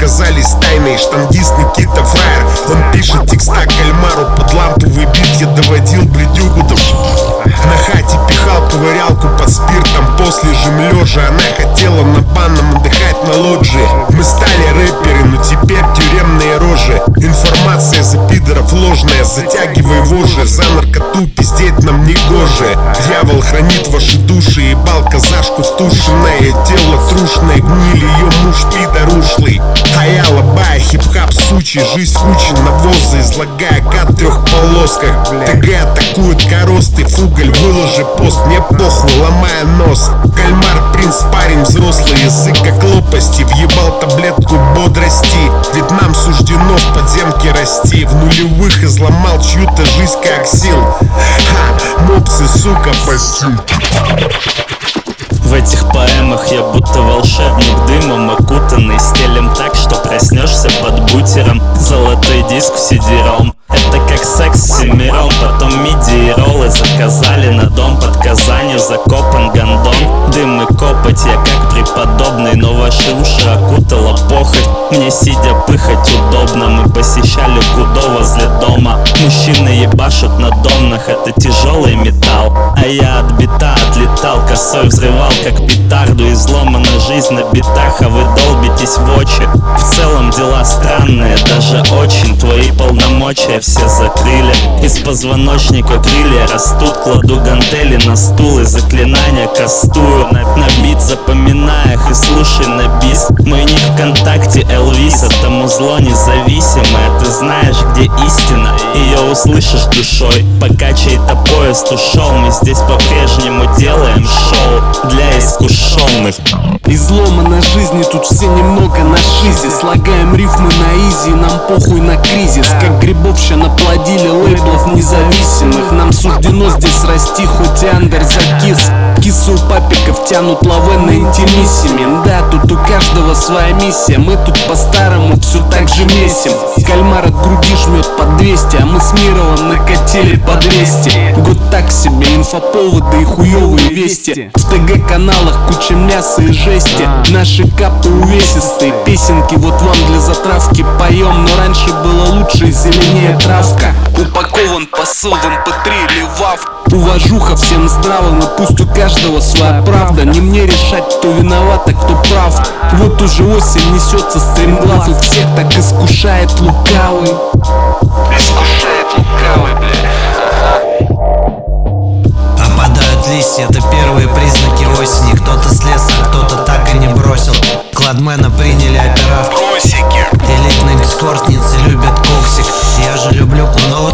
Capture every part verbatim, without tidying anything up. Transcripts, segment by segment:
оказались тайной. Штангист Никита Фраер, он пишет текста кальмару под ламповый бит. Я доводил бледюгу до на хате, пихал ковырялку под спиртом. После жим лежа она хотела на банном отдыхать на лоджии. Мы стали рэперы, но теперь тюремные рожи. Информация за пидоров ложная, затягивай вожжи. За наркоту пиздеть нам не гоже. Дьявол хранит ваши души, ебал казашку стушенное. Тело трушное, гнили ее муж пидор ушлый. А я лобая, хип-хап сучий, жизнь куча навоза. Излагая гад в трех полосках. ТГ атакует коросты, фуголь, выложи пост. Мне похуй, ломая нос. Кальмар, принц, парень взрослый, язык как лопасти. Въебал таблетку бодрости, ведь нам суждено в подземке расти. В нулевых изломал чью-то жизнь как сил. Ха, мопсы, сука, постил. В этих поэмах я будто волшебник, дымом окутанный, стелем так, что проснешься под бутером. Золотой диск в си ди-ром. Это как секс с семером. Потом миди и роллы заказали на дом под Казанью. Закопан гондон, дым и копоть. Я как преподобный, но ваши уши окутала похоть. Мне сидя пыхать удобно. Мы посещали Кудо возле дома. Мужчины ебашут на домнах, это тяжелый металл. А я от бита отлетал, косой взрывал как петарду. Изломана жизнь на битах, а вы долбитесь в очи. В целом дела странные, даже очень. Твои полномочия все закрыли. Из позвоночника крылья растут. Кладу гантели на стул и заклинания кастую. На, на бит запоминая их и слушай на бис. Мой ник ВКонтакте Элвис, это музло независимое. Ты знаешь, где истина, ее услышишь душой. Пока чей-то поезд ушел, мы здесь по-прежнему делаем шоу для искушенных. Изломана жизни, тут все немного на шизе. Слагаем рифмы на изи, нам похуй на кризис. Как грибовща наплодили лейблов независимых. Нам суждено здесь расти, хоть и андер закис. Кисы у папиков тянут лаве на интимиссиме. Да, тут у каждого своя миссия. Мы тут по-старому все так же месим. Кальмар от груди жмет под двести, а мы с Мировым накатили по двести. Год так себе, инфоповоды и хуевые вести. В ТГ-каналах куча мяса и жести. Наши капы увесистые, песенки вот вам для затравки поем. Но раньше было лучше и зеленее травка. Упакован посыл в эм пэ три или вав. Уважуха всем здравым, и пусть у каждого своя правда. Не мне решать, кто виноват, а кто прав. Вот уже осень несется стремглав, и всех так искушает лукавый. Искушает лукавый, бля. Опадают листья, это первые признаки осени. Кто-то слез, а кто-то так и не бросил. Кладмена приняли операцию. Элитные эскортницы любят коксик. Я же люблю клоут.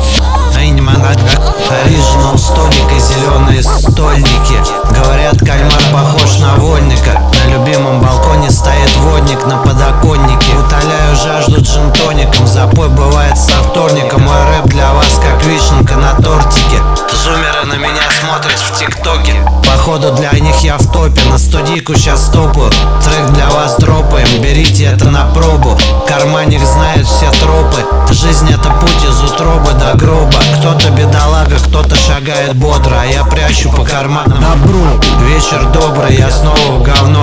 Оригинал столик и зеленые стольники. Говорят, кальмар похож на вольника. На любимом балконе стоит водник на подоконнике. Утоляю жажду джин-тоником. Запой бывает со вторника. Мой рэп для вас как вишенка на тортике. Зумеры на меня смотрят в ТикТоке. Походу для них я в топе. На студийку сейчас топаю. Трек для вас дропаем. Берите это на пробу. Карманник знает все тропы. Жизнь это путь из утробы до гроба. Кто-то бедолага, кто-то шагает бодро, а я прячу по карманам добро. Вечер добрый, я снова в говно.